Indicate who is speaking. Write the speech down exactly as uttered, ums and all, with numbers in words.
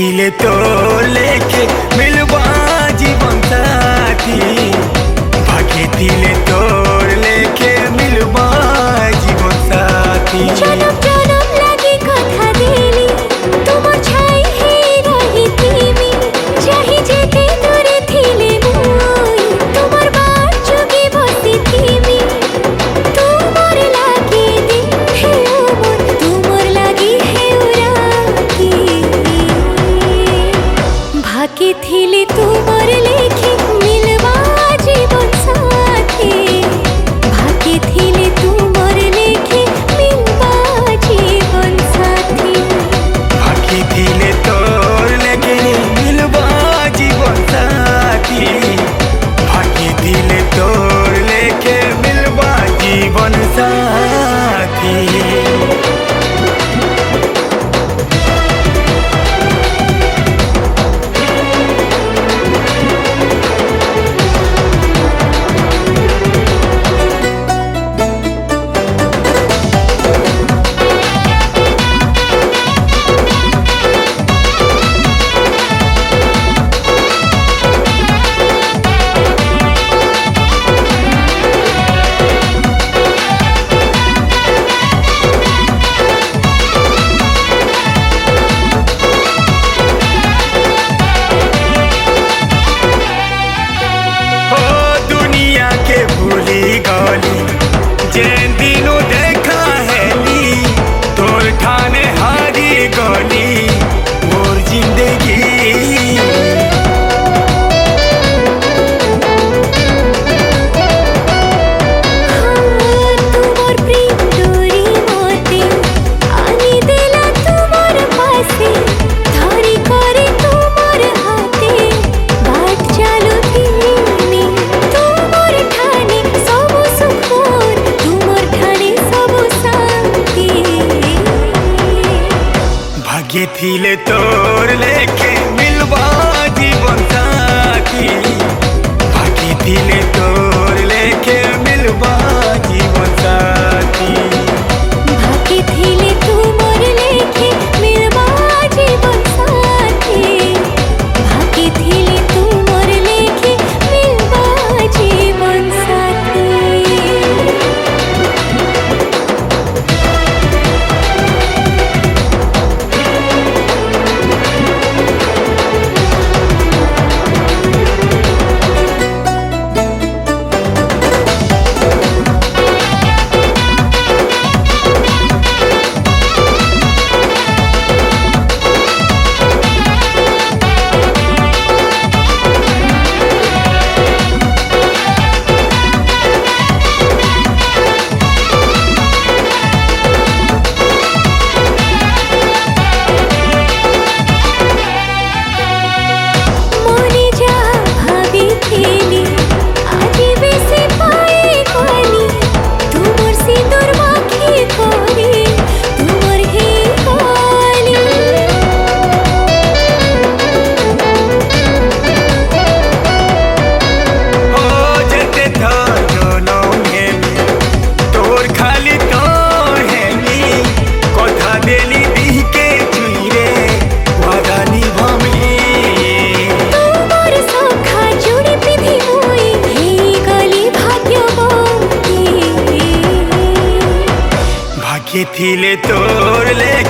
Speaker 1: ଥିଲେ ତୋ ଲେଖେ ମିଲବା ଜୀବନ ସାଥୀ ଭାଗ୍ୟ ଥିଲେ ତୋର ଲେଖେ ମିଲବା ଜୀବନ ସାଥୀ
Speaker 2: जन्म जन्म लगी कथा देली तुम छाई ही रही थीमी चाही जेते दूरे थिले मुई तुमर बात चुकी बसी थीमी तुमर लागी दिन है उमर तुमर लागी है उराती भाग्य थिले तुमर लेखे मिलवा जीवन साथी भाग्य थिले तुमर लेखे मिलवा जीवन साथी
Speaker 1: भाग्य ଥିଲେ ତୋର ଲେଖେ ମିଲବା ଜୀବନ ସାଥୀ ଭାଗ୍ୟ ଥିଲେ ତୋର ଲେଖେ ମିଲବା ଜୀବନ ସାଥୀ जेन दिनों देखा है ली तोर ठाने हारी गली मोर जिंदगी
Speaker 2: तुमर प्रेम डोरी मोते आनी देला तुमर पासे धरी करे तुमर हाथे बाट चालू थीमी तुमर ठाने सब सुखोर तुमर ठाने सब शांति
Speaker 1: भाग्य ଥିଲେ तोर लेखे मिलवा जीवन साथी भाग्य ଥିଲେ तोर लेखे मिलवा जीवन साथी
Speaker 2: भाग्य थिले तुमर लेखे मिलवा जीवन साथी भाग्य थिले तुमर लेखे मिलवा जीवन साथी मोने जा भाभी थीली आजी बेसे पाए कोली तुमर सिंदूर माखी कोली तुमर ही कोली
Speaker 1: ओ जेते थर जनम हेमी तोर खाली तोर हेमी कथा देली दिहके चुइरे वादा निभामी
Speaker 2: तुमर सखा जुड़ी पिधी हुई ही गली भाग्यवती
Speaker 1: भाग्य ଥିଲେ तोर ले